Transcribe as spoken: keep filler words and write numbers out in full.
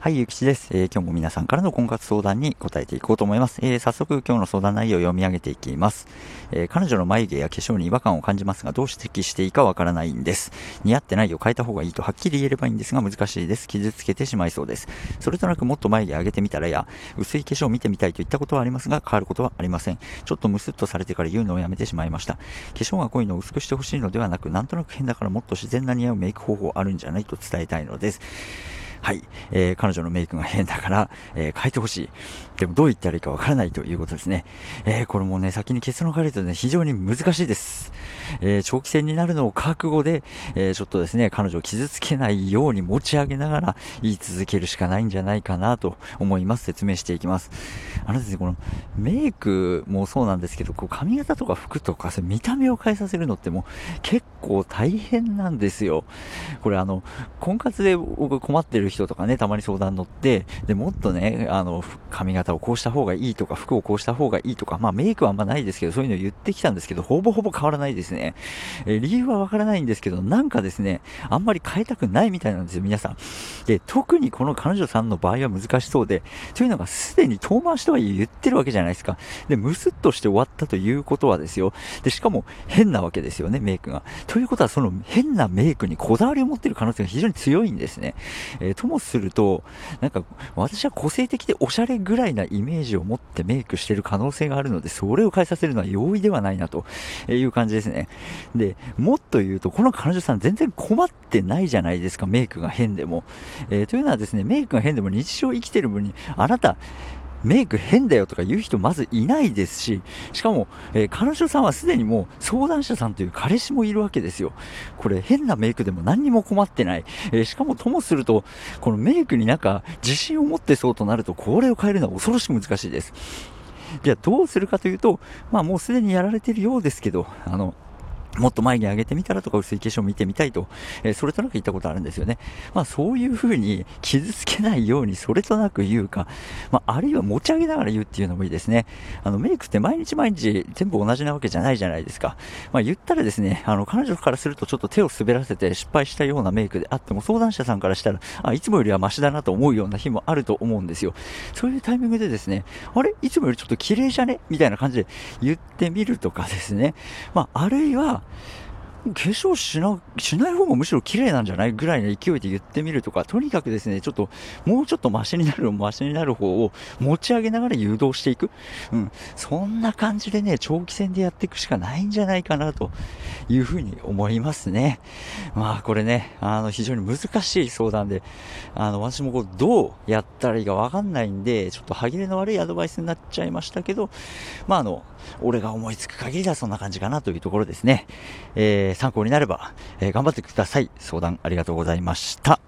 はい、ゆきちです、えー。今日も皆さんからの婚活相談に答えていこうと思います。えー、早速今日の相談内容を読み上げていきます。えー、彼女の眉毛や化粧に違和感を感じますが、どう指摘していいかわからないんです。似合ってないを変えた方がいいとはっきり言えればいいんですが難しいです。傷つけてしまいそうです。それとなくもっと眉毛上げてみたらや、薄い化粧を見てみたいといったことはありますが、変わることはありません。ちょっとムスッとされてから言うのをやめてしまいました。化粧が濃いのを薄くしてほしいのではなく、なんとなく変だからもっと自然な似合うメイク方法あるんじゃないと伝えたいのです。はい、えー、彼女のメイクが変だから、えー、変えてほしい。でもどう言ったらいいかわからないということですね。えー、これもね、先に結論から言うとね、非常に難しいです。えー、長期戦になるのを覚悟で、えー、ちょっとですね、彼女を傷つけないように持ち上げながら言い続けるしかないんじゃないかなと思います。説明していきます。あのですね、このメイクもそうなんですけど、こう髪型とか服とか、そういう見た目を変えさせるのってもう結構大変なんですよ。これあの、婚活で僕困ってる人とかね、たまに相談乗って、で、もっとね、あの、髪型をこうした方がいいとか、服をこうした方がいいとか、まあメイクはあんまないですけど、そういうのを言ってきたんですけど、ほぼほぼ変わらないですね。えー、理由はわからないんですけど、なんかですね、あんまり変えたくないみたいなんですよ、皆さん。で、特にこの彼女さんの場合は難しそうで、というのがすでに遠回しとは言ってるわけじゃないですか。で、ムスッとして終わったということはですよ。で、しかも変なわけですよね、メイクが。ということは、その変なメイクにこだわりを持っている可能性が非常に強いんですね。えー、ともすると、なんか、私は個性的でおしゃれぐらいなイメージを持ってメイクしている可能性があるので、それを変えさせるのは容易ではないなという感じですね。で、もっと言うと、この彼女さん全然困ってないじゃないですか、メイクが変でも。えー、というのはですね、メイクが変でも日常生きてる分に、あなた、メイク変だよとか言う人まずいないですし、しかも、えー、彼女さんはすでにもう相談者さんという彼氏もいるわけですよ。これ変なメイクでも何にも困ってない。えー、しかもともすると、このメイクになんか自信を持ってそうとなると、これを変えるのは恐ろしく難しいです。じゃあどうするかというと、まあもうすでにやられているようですけど、あの、もっと前に上げてみたらとか薄い化粧を見てみたいと、えー、それとなく言ったことあるんですよね。まあそういう風に傷つけないようにそれとなく言うか、まああるいは持ち上げながら言うっていうのもいいですね。あのメイクって毎日毎日全部同じなわけじゃないじゃないですか。まあ言ったらですね、あの彼女からするとちょっと手を滑らせて失敗したようなメイクであっても相談者さんからしたら、あ、いつもよりはマシだなと思うような日もあると思うんですよ。そういうタイミングでですね、あれいつもよりちょっと綺麗じゃねみたいな感じで言ってみるとかですね。まああるいは、化粧しな、しない方がむしろ綺麗なんじゃないぐらいの勢いで言ってみるとか、とにかくですね、ちょっと、もうちょっとマシになる、マシになる方を持ち上げながら誘導していく。うん。そんな感じでね、長期戦でやっていくしかないんじゃないかな、というふうに思いますね。まあ、これね、あの、非常に難しい相談で、あの、私もこう、どうやったらいいかわかんないんで、ちょっと歯切れの悪いアドバイスになっちゃいましたけど、まあ、あの、俺が思いつく限りではそんな感じかなというところですね。えー、参考になれば、えー、頑張ってください。相談ありがとうございました。